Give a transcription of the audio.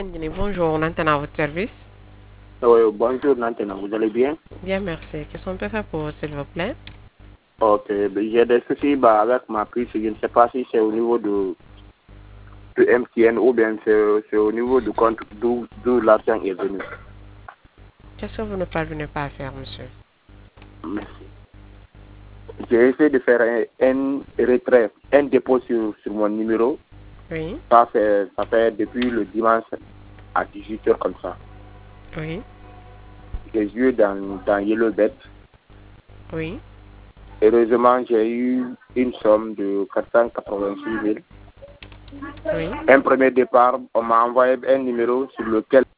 Bonjour, on entend à votre service. Oui, bonjour Nantena, vous allez bien? Bien, merci. Qu'est-ce qu'on peut faire pour vous, s'il vous plaît? Ok, ben, j'ai des soucis avec ma prise. Je ne sais pas si c'est au niveau de MTN ou bien c'est au niveau du compte d'où l'argent est venu. Qu'est-ce que vous ne parvenez pas à faire, monsieur? Merci. J'ai essayé de faire un retrait, un dépôt sur mon numéro. Oui, Ça fait depuis le dimanche à 18h comme ça. oui, J'ai joué dans Yellowbet. oui, Heureusement, j'ai eu une somme de 486 000. oui. Un premier départ, on m'a envoyé un numéro sur lequel